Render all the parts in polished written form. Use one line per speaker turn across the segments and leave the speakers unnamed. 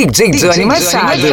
DJ Johnny Machado.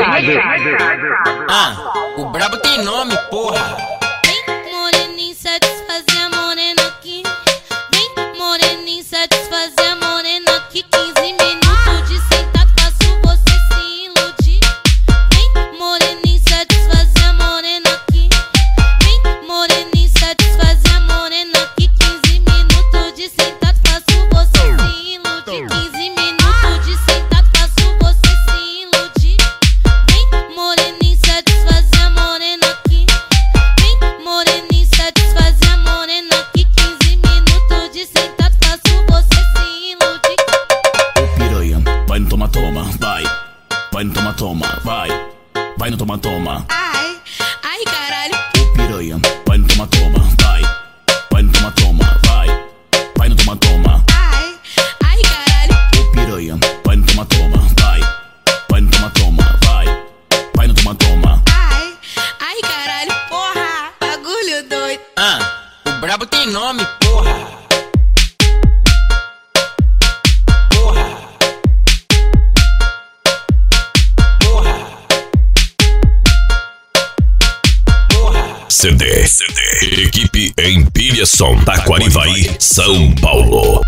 O brabo tem nome, porra.
Vem, moreninho, satisfazer a morena aqui. Vem, moreninho, satisfazer a morena aqui. 15 minutos de sentado, faço você se iludir. Vem, moreninho, satisfazer a morena aqui. Vem, moreninho, satisfazer a morena aqui. 15 minutos de sentado, faço você se iludir. 15 minutos de sentado, faço você se iludir. Vem, moreninho, satisfazer a morena aqui. Vem, moreninho, satisfazer a morena aqui. 15 minutos de sentado, faço você se iludir.
Ô piranha, vai no toma-toma, vai. Vai no toma-toma, vai. Vai no toma-toma.
Ai, caralho.
Ô piranha, vai no toma-toma, vai. Vai no toma-toma, vai. Vai no toma-toma.
Ai, caralho.
Ô piranha, vai no toma-toma, vai. Vai no toma-toma, vai. Vai no toma-toma.
Ai, caralho. Porra, bagulho doido.
O brabo tem nome, porra. Porra. Porra. Porra.
CD. Equipe Empilhação, Taquarivaí, São Paulo.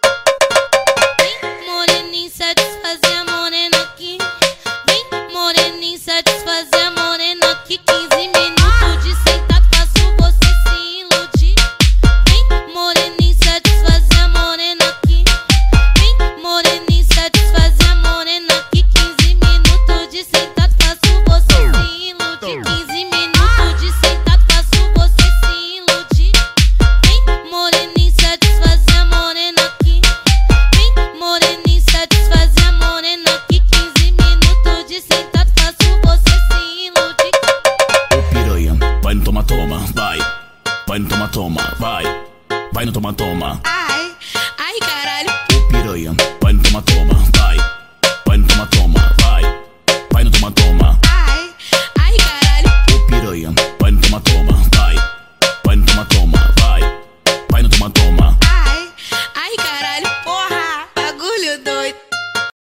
Vem, moreninho, satisfazer a morena aqui. Vem, moreninho, satisfazer a morena aqui. 15 minutos de sentado, faço você se iludir. Vem, moreninho, satisfazer a morena aqui. Vem, moreninho, satisfazer a morena aqui. 15 minutos de sentado, faço você se iludir. 15 minutos de sentado, faço você se iludir. Vem, moreninho, satisfazer a morena aqui. Vem, moreninho, satisfazer a morena aqui. 15 minutos de sentado, faço você se iludir.
Ô piranha, vai no toma-toma, vai. Vai no toma-toma, vai. Vai no toma-toma.
Ai, caralho.
Ô piranha, vai no toma-toma,